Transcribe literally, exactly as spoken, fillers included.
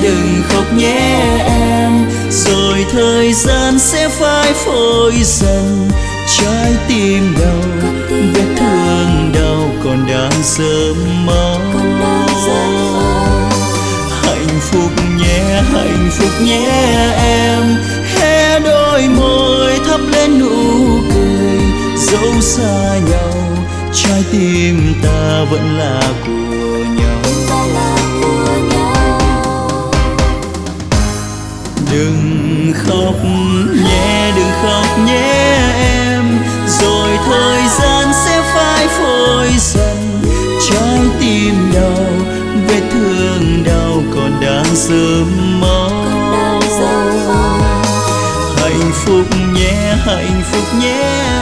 đừng khóc nhé em, rồi thời gian sẽ phai phôi dần. Trái tim đau, vết thương đau còn đang sớm máu. Hạnh phúc nhé, hạnh phúc nhé em, hé đôi môi thắp lên nụ cười. Dẫu xa nhau, trái tim ta vẫn là của nhau. Đừng khóc nhé, đừng khóc nhé em, rồi thời gian sẽ phai phôi dần. Trái tim đau, vết thương đau còn đang sớm máu. Hạnh phúc nhé, hạnh phúc nhé